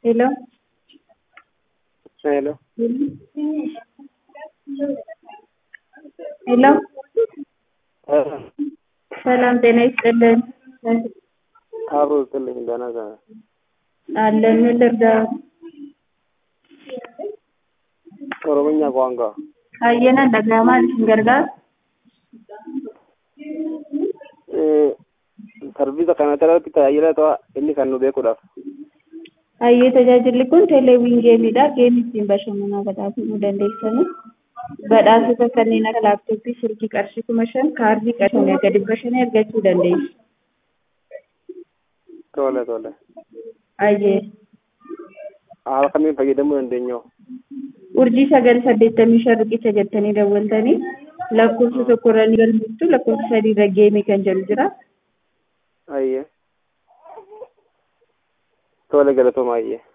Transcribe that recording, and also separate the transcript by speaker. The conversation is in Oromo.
Speaker 1: Hello.
Speaker 2: Hello.
Speaker 1: Hello. ሰላም ጤና ይስጥልን።
Speaker 2: አብሮ ጥልኝ ደህና ነህ?
Speaker 1: አለን ልርዳ።
Speaker 2: ኦሮምኛ ቋንቋ
Speaker 1: ካየና እንደገማ ልንገርጋር
Speaker 2: ሰርቪisa kana irratti tajaajila ta'aa inni kan nu beekuudhaaf.
Speaker 1: Ayyee tajaajilli kun teeleewwiin geemiidha. Geemii ittiin bashannanaa badhaasuu dandeessanii badhaasota kanneen akka laaptooppii, silkii qarshii 5,000 kaardii qarshii gadi bashannee argachuu dandeessu.
Speaker 2: Tole.
Speaker 1: Ayyee
Speaker 2: Haala kamiin fayyadamuu dandeenya?
Speaker 1: urjii 985 riqicha jettanii daawwatanii lakkoofsa tokkorra ni galmeessitu, lakkoofsa 3 irra geemii kan jedhu jira.
Speaker 2: Ayyee. Tole galatooma ayyee.